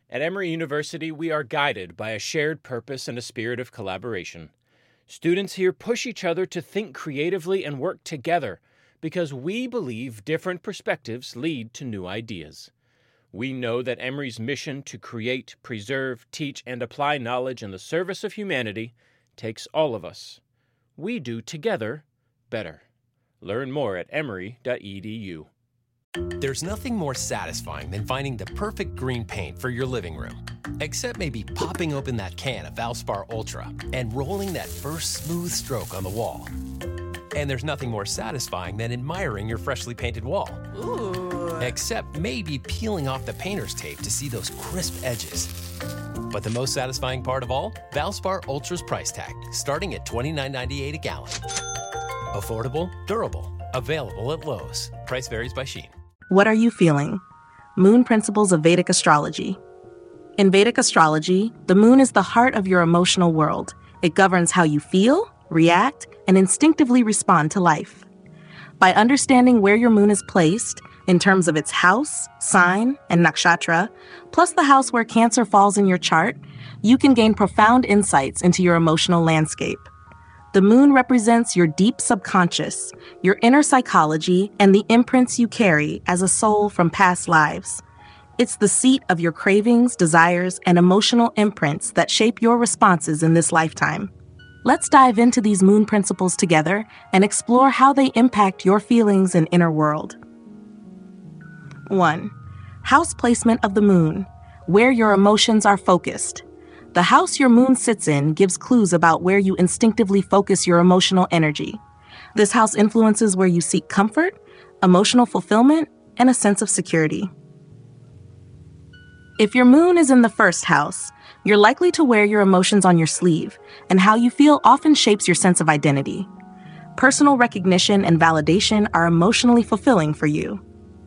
At Emory University, we are guided by a shared purpose and a spirit of collaboration. Students here push each other to think creatively and work together because we believe different perspectives lead to new ideas. We know that Emory's mission to create, preserve, teach, and apply knowledge in the service of humanity takes all of us. We do together better. Learn more at emory.edu. There's nothing more satisfying than finding the perfect green paint for your living room. Except maybe popping open that can of Valspar Ultra and rolling that first smooth stroke on the wall. And there's nothing more satisfying than admiring your freshly painted wall. Ooh. Except maybe peeling off the painter's tape to see those crisp edges. But the most satisfying part of all? Valspar Ultra's price tag, starting at $29.98 a gallon. Affordable, durable, available at Lowe's. Price varies by Shein. What are you feeling? Moon Principles of Vedic Astrology. In Vedic astrology, the moon is the heart of your emotional world. It governs how you feel, react, and instinctively respond to life. By understanding where your moon is placed, in terms of its house, sign, and nakshatra, plus the house where Cancer falls in your chart, you can gain profound insights into your emotional landscape. The moon represents your deep subconscious, your inner psychology, and the imprints you carry as a soul from past lives. It's the seat of your cravings, desires, and emotional imprints that shape your responses in this lifetime. Let's dive into these moon principles together and explore how they impact your feelings and inner world. 1. House placement of the moon, where your emotions are focused. The house your moon sits in gives clues about where you instinctively focus your emotional energy. This house influences where you seek comfort, emotional fulfillment, and a sense of security. If your moon is in the first house, you're likely to wear your emotions on your sleeve, and how you feel often shapes your sense of identity. Personal recognition and validation are emotionally fulfilling for you.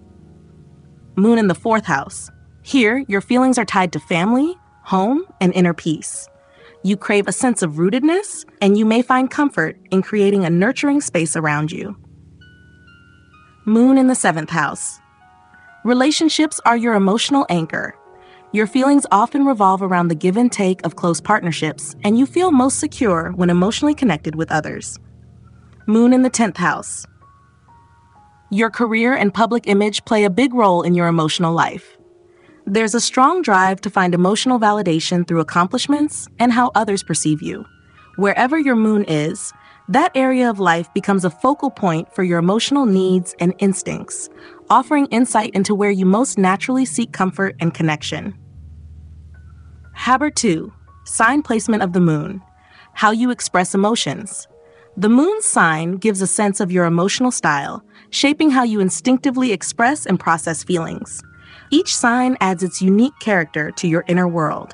Moon in the fourth house. Here, your feelings are tied to family, home, and inner peace. You crave a sense of rootedness, and you may find comfort in creating a nurturing space around you. Moon in the seventh house. Relationships are your emotional anchor. Your feelings often revolve around the give and take of close partnerships, and you feel most secure when emotionally connected with others. Moon in the 10th house. Your career and public image play a big role in your emotional life. There's a strong drive to find emotional validation through accomplishments and how others perceive you. Wherever your moon is, that area of life becomes a focal point for your emotional needs and instincts, offering insight into where you most naturally seek comfort and connection. Haber 2. Sign placement of the moon. How you express emotions. The moon's sign gives a sense of your emotional style, shaping how you instinctively express and process feelings. Each sign adds its unique character to your inner world.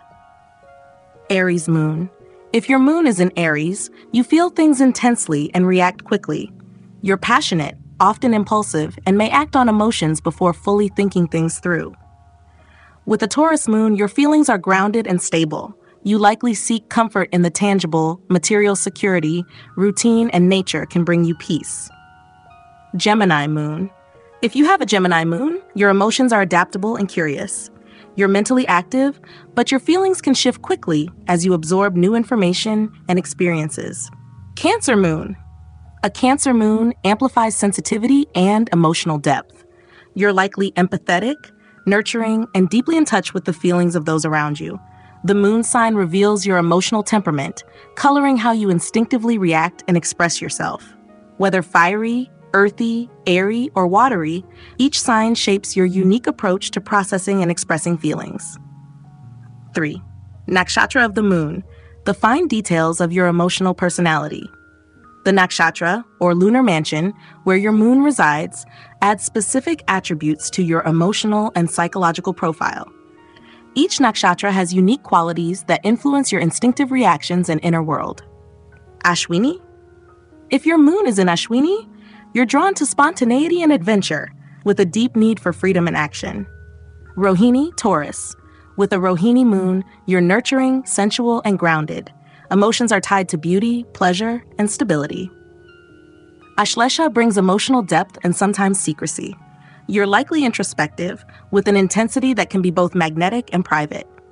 Aries moon. If your moon is in Aries, you feel things intensely and react quickly. You're passionate, often impulsive, and may act on emotions before fully thinking things through. With a Taurus moon, your feelings are grounded and stable. You likely seek comfort in the tangible, material security, routine, and nature can bring you peace. Gemini moon. If you have a Gemini moon, your emotions are adaptable and curious. You're mentally active, but your feelings can shift quickly as you absorb new information and experiences. Cancer moon. A Cancer moon amplifies sensitivity and emotional depth. You're likely empathetic, nurturing, and deeply in touch with the feelings of those around you. The moon sign reveals your emotional temperament, coloring how you instinctively react and express yourself. Whether fiery, earthy, airy, or watery, each sign shapes your unique approach to processing and expressing feelings. 3. Nakshatra of the moon. The fine details of your emotional personality. The nakshatra, or lunar mansion, where your moon resides, adds specific attributes to your emotional and psychological profile. Each nakshatra has unique qualities that influence your instinctive reactions and inner world. Ashwini. If your moon is in Ashwini, you're drawn to spontaneity and adventure, with a deep need for freedom and action. Rohini, Taurus. With a Rohini moon, you're nurturing, sensual, and grounded. Emotions are tied to beauty, pleasure, and stability. Ashlesha brings emotional depth and sometimes secrecy. You're likely introspective, with an intensity that can be both magnetic and private.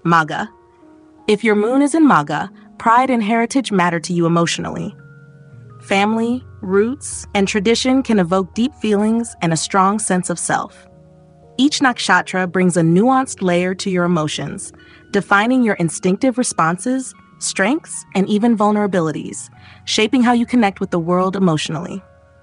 Maga. If your moon is in Maga, pride and heritage matter to you emotionally. Family, roots, and tradition can evoke deep feelings and a strong sense of self. Each nakshatra brings a nuanced layer to your emotions, defining your instinctive responses, strengths, and even vulnerabilities, shaping how you connect with the world emotionally.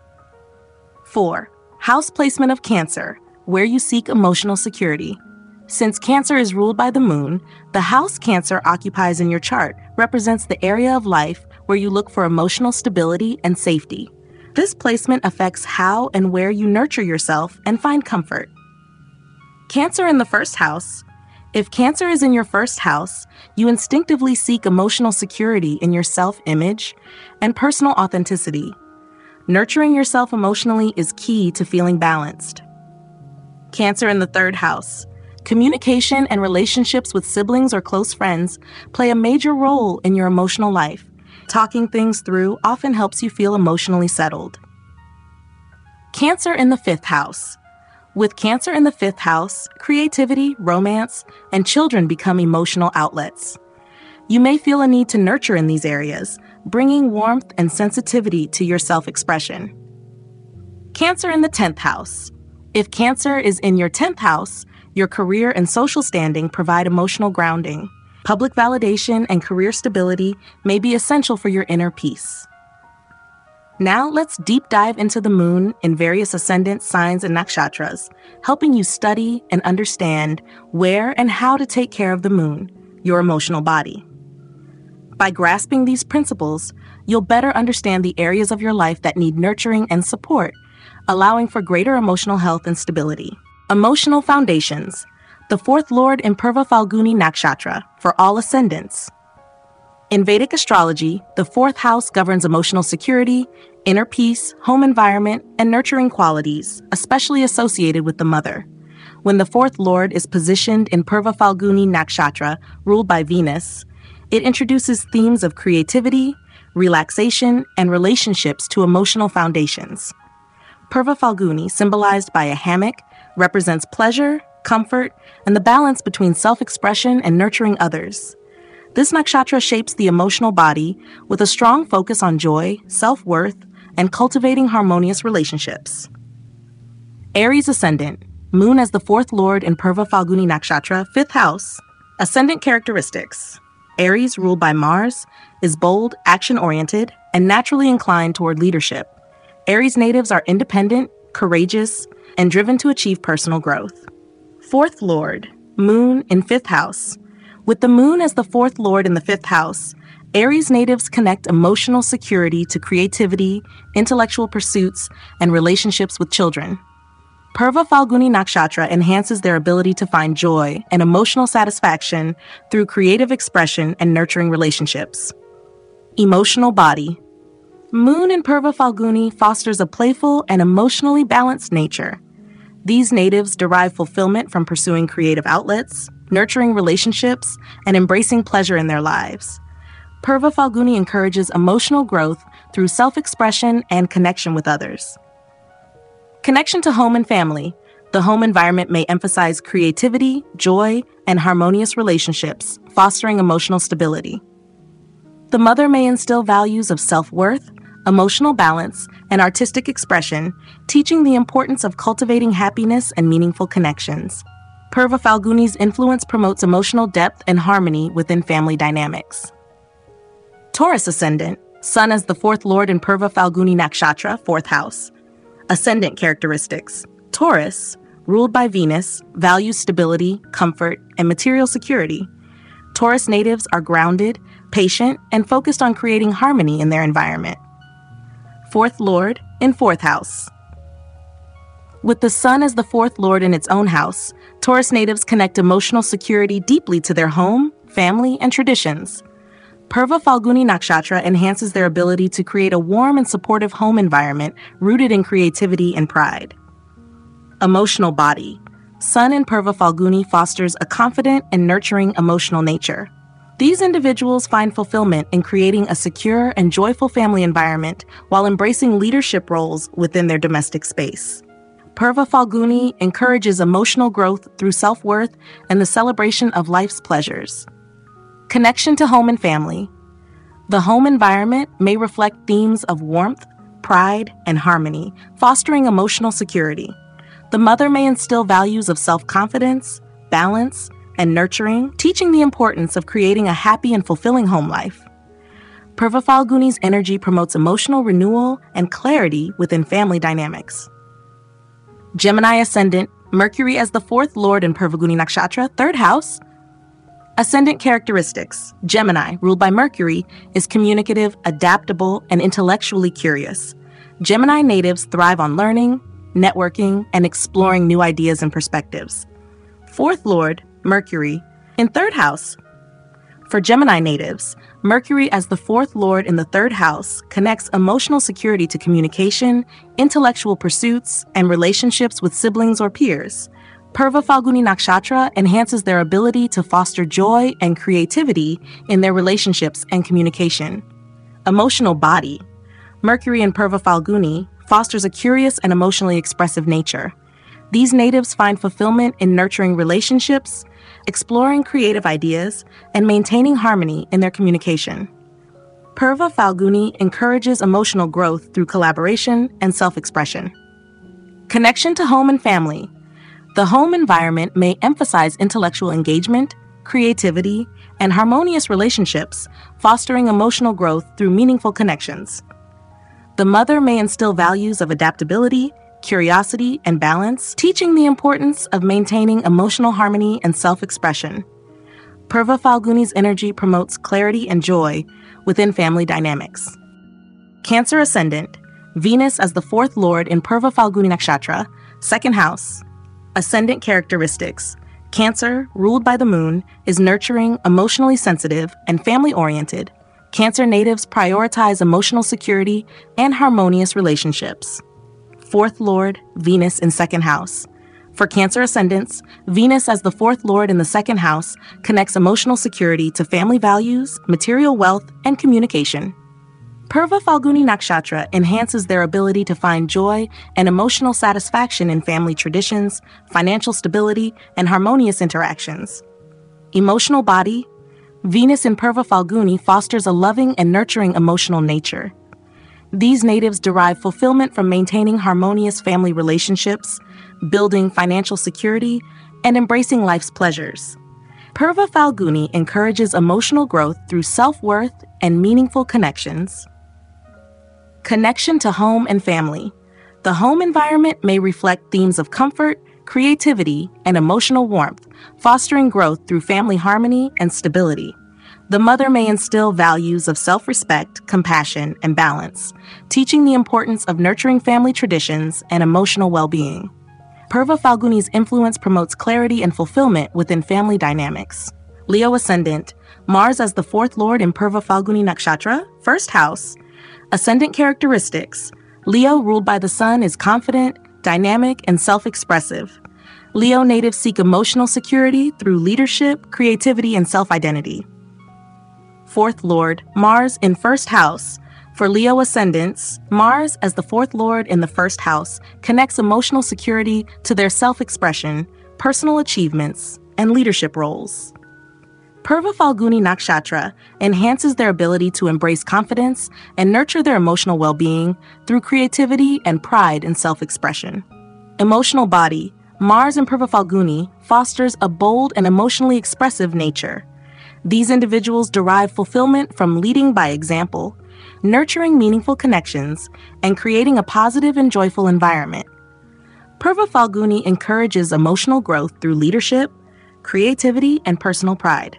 4. House placement of Cancer, where you seek emotional security. Since Cancer is ruled by the moon, the house Cancer occupies in your chart represents the area of life where you look for emotional stability and safety. This placement affects how and where you nurture yourself and find comfort. Cancer in the first house. If Cancer is in your first house, you instinctively seek emotional security in your self-image and personal authenticity. Nurturing yourself emotionally is key to feeling balanced. Cancer in the third house. Communication and relationships with siblings or close friends play a major role in your emotional life. Talking things through often helps you feel emotionally settled. Cancer in the fifth house. With Cancer in the fifth house, creativity, romance, and children become emotional outlets. You may feel a need to nurture in these areas, bringing warmth and sensitivity to your self-expression. Cancer in the 10th house. If Cancer is in your 10th house, your career and social standing provide emotional grounding. Public validation and career stability may be essential for your inner peace. Now let's deep dive into the moon in various ascendant signs and nakshatras, helping you study and understand where and how to take care of the moon, your emotional body. By grasping these principles, you'll better understand the areas of your life that need nurturing and support, allowing for greater emotional health and stability. Emotional foundations. The fourth lord in Purva Falguni Nakshatra for all ascendants. In Vedic astrology, the fourth house governs emotional security, inner peace, home environment, and nurturing qualities, especially associated with the mother. When the fourth lord is positioned in Purva Falguni Nakshatra, ruled by Venus, it introduces themes of creativity, relaxation, and relationships to emotional foundations. Purva Falguni, symbolized by a hammock, represents pleasure, comfort, and the balance between self-expression and nurturing others. This nakshatra shapes the emotional body with a strong focus on joy, self-worth, and cultivating harmonious relationships. Aries ascendant, moon as the fourth lord in Purva Falguni Nakshatra, fifth house. Ascendant characteristics. Aries, ruled by Mars, is bold, action-oriented, and naturally inclined toward leadership. Aries natives are independent, courageous, and driven to achieve personal growth. Fourth lord, moon in fifth house. With the moon as the fourth lord in the fifth house, Aries natives connect emotional security to creativity, intellectual pursuits, and relationships with children. Purva Falguni Nakshatra enhances their ability to find joy and emotional satisfaction through creative expression and nurturing relationships. Emotional body. Moon in Purva Falguni fosters a playful and emotionally balanced nature. These natives derive fulfillment from pursuing creative outlets, nurturing relationships, and embracing pleasure in their lives. Purva Falguni encourages emotional growth through self-expression and connection with others. Connection to home and family. The home environment may emphasize creativity, joy, and harmonious relationships, fostering emotional stability. The mother may instill values of self-worth, emotional balance, and artistic expression, teaching the importance of cultivating happiness and meaningful connections. Purva Falguni's influence promotes emotional depth and harmony within family dynamics. Taurus ascendant, sun as the fourth lord in Purva Falguni Nakshatra, fourth house. Ascendant characteristics. Taurus, ruled by Venus, values stability, comfort, and material security. Taurus natives are grounded, patient, and focused on creating harmony in their environment. Fourth lord in fourth house. With the sun as the fourth lord in its own house, Taurus natives connect emotional security deeply to their home, family, and traditions. Purva Falguni Nakshatra enhances their ability to create a warm and supportive home environment rooted in creativity and pride. Emotional body. Sun in Purva Falguni fosters a confident and nurturing emotional nature. These individuals find fulfillment in creating a secure and joyful family environment while embracing leadership roles within their domestic space. Purva Falguni encourages emotional growth through self-worth and the celebration of life's pleasures. Connection to home and family. The home environment may reflect themes of warmth, pride, and harmony, fostering emotional security. The mother may instill values of self-confidence, balance, and nurturing, teaching the importance of creating a happy and fulfilling home life. Purva Falguni's energy promotes emotional renewal and clarity within family dynamics. Gemini Ascendant, Mercury as the fourth lord in Purvaguni Nakshatra, third house. Ascendant characteristics. Gemini, ruled by Mercury, is communicative, adaptable, and intellectually curious. Gemini natives thrive on learning, networking, and exploring new ideas and perspectives. Fourth lord, Mercury, in third house. For Gemini natives, Mercury as the fourth lord in the third house connects emotional security to communication, intellectual pursuits, and relationships with siblings or peers. Purva Falguni Nakshatra enhances their ability to foster joy and creativity in their relationships and communication. Emotional body. Mercury in Purva Falguni fosters a curious and emotionally expressive nature. These natives find fulfillment in nurturing relationships, exploring creative ideas, and maintaining harmony in their communication. Purva Falguni encourages emotional growth through collaboration and self-expression. Connection to home and family. The home environment may emphasize intellectual engagement, creativity, and harmonious relationships, fostering emotional growth through meaningful connections. The mother may instill values of adaptability, curiosity, and balance, teaching the importance of maintaining emotional harmony and self-expression. Purva Falguni's energy promotes clarity and joy within family dynamics. Cancer Ascendant, Venus as the fourth lord in Purva Falguni Nakshatra, second house. Ascendant characteristics. Cancer, ruled by the moon, is nurturing, emotionally sensitive, and family-oriented. Cancer natives prioritize emotional security and harmonious relationships. Fourth lord, Venus in second house. For Cancer ascendants, Venus as the fourth lord in the second house connects emotional security to family values, material wealth, and communication. Purva Falguni Nakshatra enhances their ability to find joy and emotional satisfaction in family traditions, financial stability, and harmonious interactions. Emotional body. Venus in Purva Falguni fosters a loving and nurturing emotional nature. These natives derive fulfillment from maintaining harmonious family relationships, building financial security, and embracing life's pleasures. Purva Falguni encourages emotional growth through self-worth and meaningful connections. Connection to home and family. The home environment may reflect themes of comfort, creativity, and emotional warmth, fostering growth through family harmony and stability. The mother may instill values of self-respect, compassion, and balance, teaching the importance of nurturing family traditions and emotional well-being. Purva Falguni's influence promotes clarity and fulfillment within family dynamics. Leo Ascendant, Mars as the fourth lord in Purva Falguni Nakshatra, first house. Ascendant characteristics. Leo, ruled by the sun, is confident, dynamic, and self-expressive. Leo natives seek emotional security through leadership, creativity, and self-identity. Fourth lord, Mars in first house. For Leo ascendants, Mars as the fourth lord in the first house connects emotional security to their self-expression, personal achievements, and leadership roles. Purva Falguni Nakshatra enhances their ability to embrace confidence and nurture their emotional well-being through creativity and pride in self-expression. Emotional body. Mars in Purva Falguni fosters a bold and emotionally expressive nature. These individuals derive fulfillment from leading by example, nurturing meaningful connections, and creating a positive and joyful environment. Purva Falguni encourages emotional growth through leadership, creativity, and personal pride.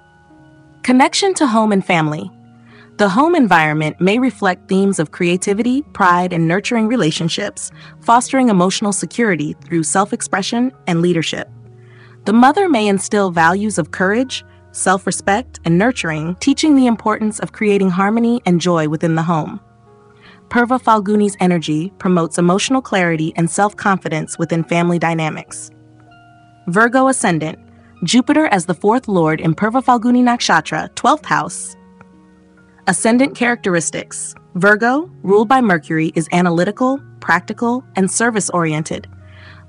Connection to home and family. The home environment may reflect themes of creativity, pride, and nurturing relationships, fostering emotional security through self-expression and leadership. The mother may instill values of courage, self-respect, and nurturing, teaching the importance of creating harmony and joy within the home. Purva Falguni's energy promotes emotional clarity and self-confidence within family dynamics. Virgo Ascendant, Jupiter as the fourth lord in Purva Falguni Nakshatra, 12th house. Ascendant characteristics. Virgo, ruled by Mercury, is analytical, practical, and service-oriented.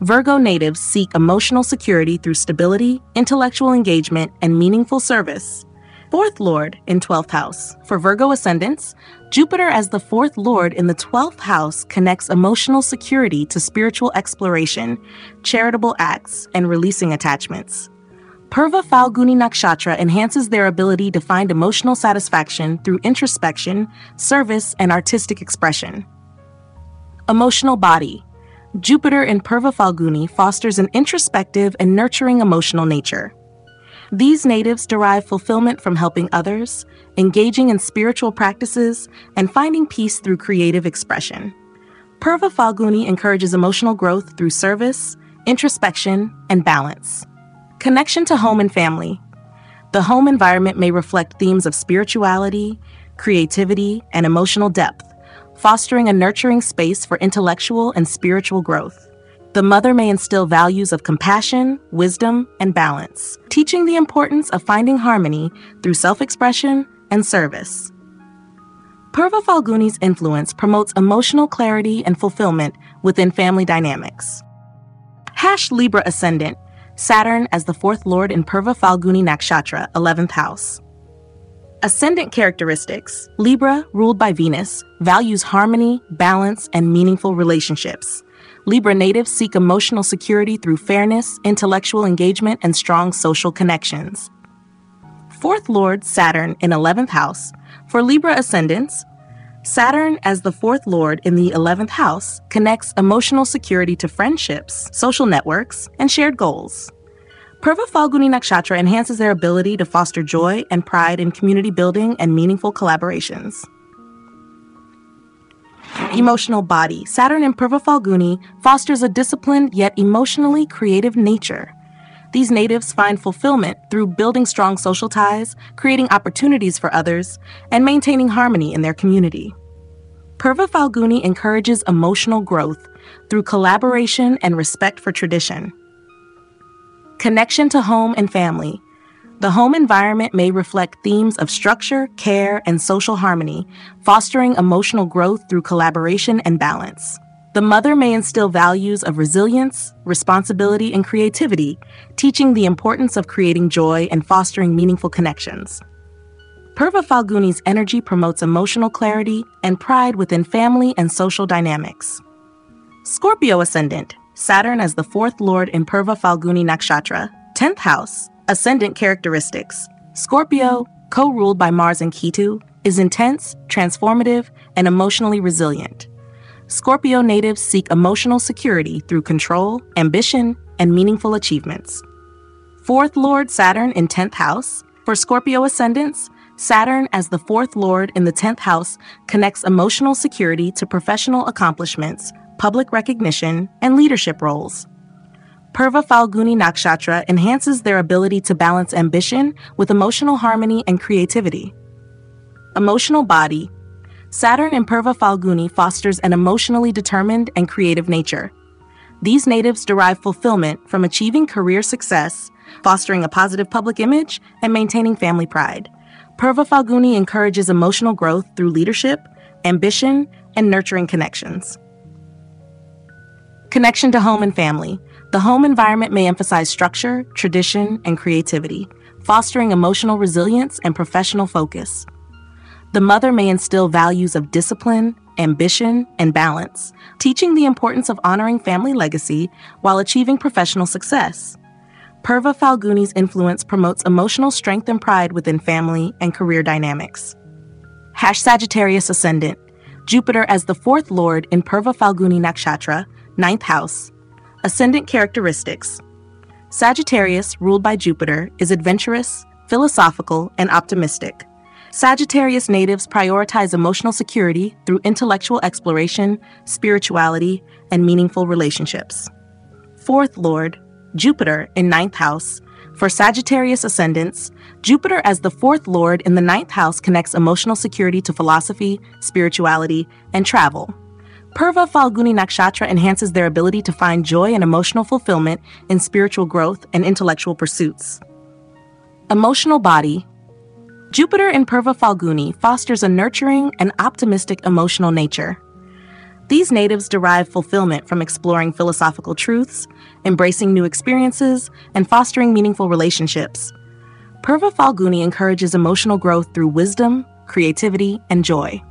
Virgo natives seek emotional security through stability, intellectual engagement, and meaningful service. Fourth Lord in 12th house. For Virgo ascendants, Jupiter as the fourth Lord in the 12th house connects emotional security to spiritual exploration, charitable acts, and releasing attachments. Purva Falguni Nakshatra enhances their ability to find emotional satisfaction through introspection, service, and artistic expression. Emotional body. Jupiter in Purva Falguni fosters an introspective and nurturing emotional nature. These natives derive fulfillment from helping others, engaging in spiritual practices, and finding peace through creative expression. Purva Falguni encourages emotional growth through service, introspection, and balance. Connection to home and family. The home environment may reflect themes of spirituality, creativity, and emotional depth, fostering a nurturing space for intellectual and spiritual growth. The mother may instill values of compassion, wisdom, and balance, teaching the importance of finding harmony through self-expression and service. Purva Falguni's influence promotes emotional clarity and fulfillment within family dynamics. Libra ascendant, Saturn as the fourth lord in Purva Falguni Nakshatra, 11th house. Ascendant characteristics. Libra, ruled by Venus, values harmony, balance, and meaningful relationships. Libra natives seek emotional security through fairness, intellectual engagement, and strong social connections. Fourth Lord, Saturn, in 11th house. For Libra ascendants, Saturn as the fourth lord in the 11th house connects emotional security to friendships, social networks, and shared goals. Purva Falguni Nakshatra enhances their ability to foster joy and pride in community building and meaningful collaborations. Emotional body. Saturn in Purva Falguni fosters a disciplined yet emotionally creative nature. These natives find fulfillment through building strong social ties, creating opportunities for others, and maintaining harmony in their community. Purva Falguni encourages emotional growth through collaboration and respect for tradition. Connection to home and family. The home environment may reflect themes of structure, care, and social harmony, fostering emotional growth through collaboration and balance. The mother may instill values of resilience, responsibility, and creativity, teaching the importance of creating joy and fostering meaningful connections. Purva Falguni's energy promotes emotional clarity and pride within family and social dynamics. Scorpio ascendant. Saturn as the fourth lord in Purva Falguni Nakshatra, 10th house. Ascendant characteristics. Scorpio, co-ruled by Mars and Ketu, is intense, transformative, and emotionally resilient. Scorpio natives seek emotional security through control, ambition, and meaningful achievements. Fourth Lord Saturn in 10th house. For Scorpio ascendants, Saturn as the fourth lord in the 10th house connects emotional security to professional accomplishments, public recognition, and leadership roles. Purva Falguni Nakshatra enhances their ability to balance ambition with emotional harmony and creativity. Emotional body. Saturn in Purva Falguni fosters an emotionally determined and creative nature. These natives derive fulfillment from achieving career success, fostering a positive public image, and maintaining family pride. Purva Falguni encourages emotional growth through leadership, ambition, and nurturing connections. Connection to home and family. The home environment may emphasize structure, tradition, and creativity, fostering emotional resilience and professional focus. The mother may instill values of discipline, ambition, and balance, teaching the importance of honoring family legacy while achieving professional success. Purva Falguni's influence promotes emotional strength and pride within family and career dynamics. Sagittarius ascendant. Jupiter as the fourth lord in Purva Falguni Nakshatra, 9th house. Ascendant characteristics. Sagittarius, ruled by Jupiter, is adventurous, philosophical, and optimistic. Sagittarius natives prioritize emotional security through intellectual exploration, spirituality, and meaningful relationships. Fourth Lord, Jupiter in 9th house. For Sagittarius ascendants, Jupiter as the fourth lord in the 9th house connects emotional security to philosophy, spirituality, and travel. Purva Falguni Nakshatra enhances their ability to find joy and emotional fulfillment in spiritual growth and intellectual pursuits. Emotional body. Jupiter in Purva Falguni fosters a nurturing and optimistic emotional nature. These natives derive fulfillment from exploring philosophical truths, embracing new experiences, and fostering meaningful relationships. Purva Falguni encourages emotional growth through wisdom, creativity, and joy.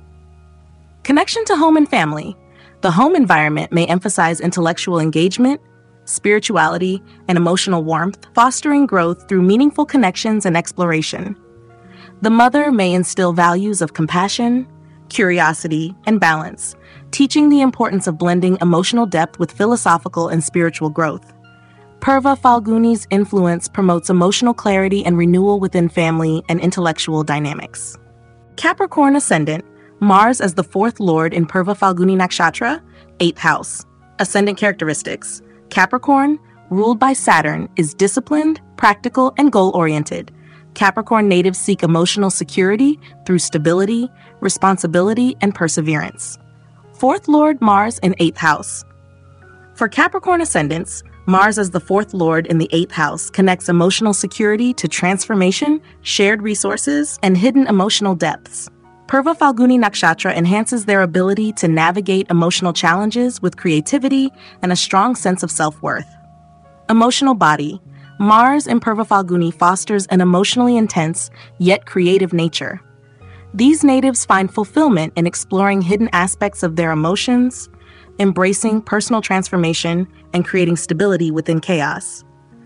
Connection to home and family. The home environment may emphasize intellectual engagement, spirituality, and emotional warmth, fostering growth through meaningful connections and exploration. The mother may instill values of compassion, curiosity, and balance, teaching the importance of blending emotional depth with philosophical and spiritual growth. Purva Falguni's influence promotes emotional clarity and renewal within family and intellectual dynamics. Capricorn Ascendant, Mars as the fourth lord in Purva Falguni Nakshatra, 8th house. Ascendant characteristics. Capricorn, ruled by Saturn, is disciplined, practical, and goal-oriented. Capricorn natives seek emotional security through stability, responsibility, and perseverance. Fourth lord Mars in 8th house. For Capricorn ascendants, Mars as the fourth lord in the 8th house connects emotional security to transformation, shared resources, and hidden emotional depths. Purva Falguni Nakshatra enhances their ability to navigate emotional challenges with creativity and a strong sense of self-worth. Emotional body. Mars in Purva Falguni fosters an emotionally intense, yet creative nature. These natives find fulfillment in exploring hidden aspects of their emotions, embracing personal transformation, and creating stability within chaos.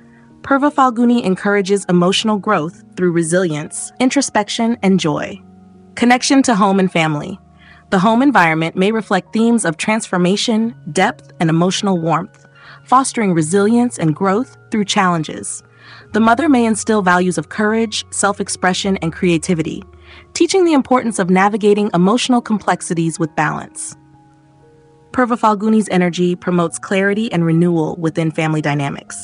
Purva Falguni encourages emotional growth through resilience, introspection, and joy. Connection to home and family. The home environment may reflect themes of transformation, depth, and emotional warmth, fostering resilience and growth through challenges. The mother may instill values of courage, self-expression, and creativity, teaching the importance of navigating emotional complexities with balance. Purva Falguni's energy promotes clarity and renewal within family dynamics.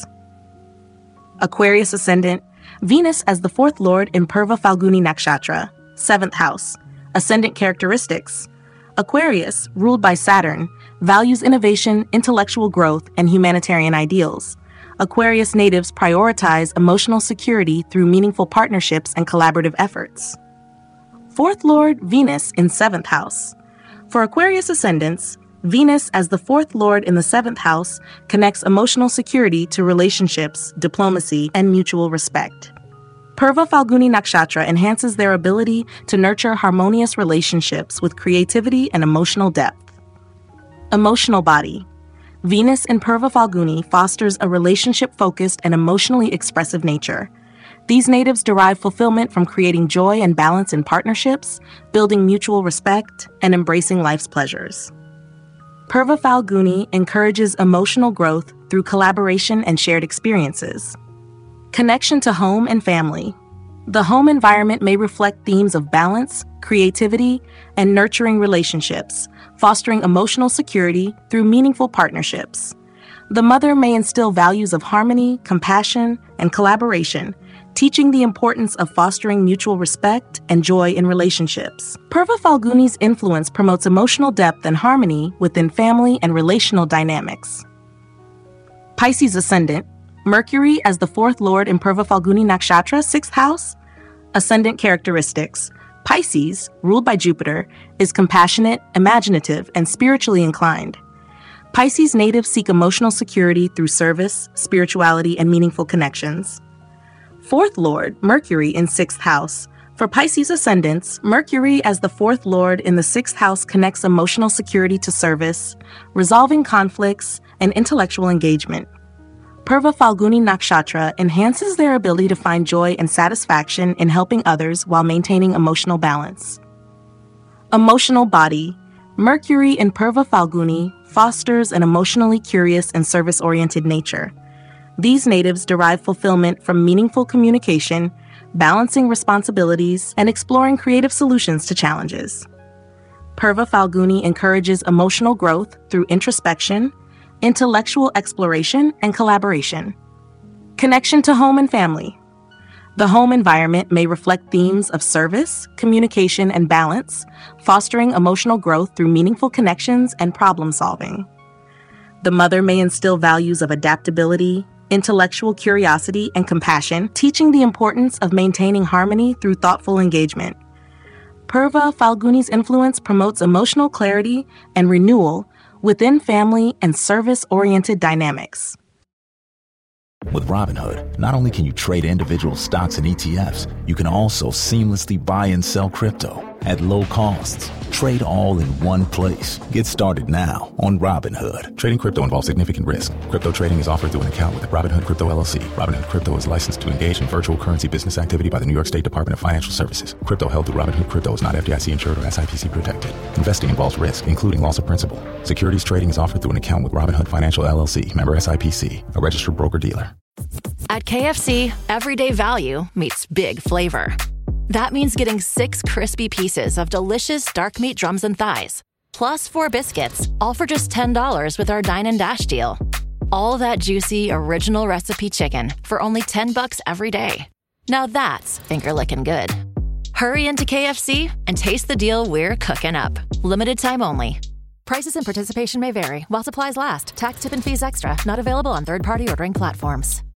Aquarius Ascendant, Venus as the fourth lord in Purva Falguni Nakshatra, 7th house. Ascendant characteristics. Aquarius, ruled by Saturn, values innovation, intellectual growth, and humanitarian ideals. Aquarius natives prioritize emotional security through meaningful partnerships and collaborative efforts. Fourth lord Venus in 7th house. For Aquarius ascendants, Venus as the fourth lord in the 7th house connects emotional security to relationships, diplomacy, and mutual respect. Purva Falguni Nakshatra enhances their ability to nurture harmonious relationships with creativity and emotional depth. Emotional body. Venus in Purva Falguni fosters a relationship-focused and emotionally expressive nature. These natives derive fulfillment from creating joy and balance in partnerships, building mutual respect, and embracing life's pleasures. Purva Falguni encourages emotional growth through collaboration and shared experiences. Connection to home and family. The home environment may reflect themes of balance, creativity, and nurturing relationships, fostering emotional security through meaningful partnerships. The mother may instill values of harmony, compassion, and collaboration, teaching the importance of fostering mutual respect and joy in relationships. Purva Falguni's influence promotes emotional depth and harmony within family and relational dynamics. Pisces Ascendant, Mercury as the fourth lord in Purva Falguni Nakshatra, 6th house. Ascendant characteristics. Pisces, ruled by Jupiter, is compassionate, imaginative, and spiritually inclined. Pisces natives seek emotional security through service, spirituality, and meaningful connections. Fourth lord, Mercury in 6th house. For Pisces ascendants, Mercury as the fourth lord in the 6th house connects emotional security to service, resolving conflicts, and intellectual engagement. Purva Falguni Nakshatra enhances their ability to find joy and satisfaction in helping others while maintaining emotional balance. Emotional body. Mercury in Purva Falguni fosters an emotionally curious and service-oriented nature. These natives derive fulfillment from meaningful communication, balancing responsibilities, and exploring creative solutions to challenges. Purva Falguni encourages emotional growth through introspection, intellectual exploration, and collaboration. Connection to home and family. The home environment may reflect themes of service, communication, and balance, fostering emotional growth through meaningful connections and problem solving. The mother may instill values of adaptability, intellectual curiosity, and compassion, teaching the importance of maintaining harmony through thoughtful engagement. Purva Falguni's influence promotes emotional clarity and renewal within family and service-oriented dynamics. With Robinhood, not only can you trade individual stocks and ETFs, you can also seamlessly buy and sell crypto at low costs. Trade all in one place. Get started now on Robinhood. Trading crypto involves significant risk. Crypto trading is offered through an account with Robinhood Crypto LLC. Robinhood Crypto is licensed to engage in virtual currency business activity by the New York State Department of Financial Services. Crypto held through Robinhood Crypto is not FDIC insured or SIPC protected. Investing involves risk, including loss of principal. Securities trading is offered through an account with Robinhood Financial LLC, member SIPC, a registered broker-dealer. At KFC, everyday value meets big flavor. That means getting 6 crispy pieces of delicious dark meat drums and thighs, plus 4 biscuits, all for just $10 with our Dine and Dash deal. All that juicy, original recipe chicken for only $10 every day. Now that's finger-licking good. Hurry into KFC and taste the deal we're cooking up. Limited time only. Prices and participation may vary while supplies last. Tax, tip, and fees extra. Not available on third-party ordering platforms.